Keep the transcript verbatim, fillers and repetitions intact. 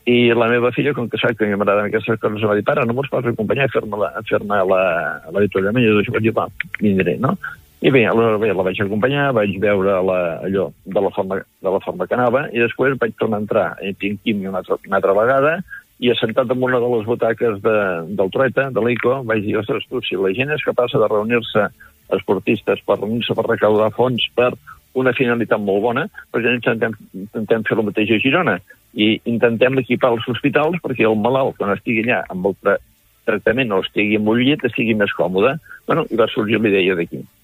I la meva filla, com que sap que a mi m'agraden aquestes coses, va dir, pare, no mos pots acompanyar a fer-me fer l'avituallament? I jo vaig dir, va, vindré, no? I bé, la, bé, la vaig acompanyar, vaig veure la, allò de la, forma, de la forma que anava, i després vaig tornar a entrar en Pinquim una altra, una altra vegada, i assentat en una de les butaques de, del Trueta, de l'Ico, vaig dir, ostres, tu, si la gent és capaç de reunir-se esportistes per reunir-se per recaudar fons per una finalitat molt bona, perquè intentem, intentem fer el mateix a Girona, i intentem equipar els hospitals perquè el malalt, quan estigui allà amb el tractament o estigui en un llit, estigui més còmode. Bueno, i va sorgir la idea d'aquí.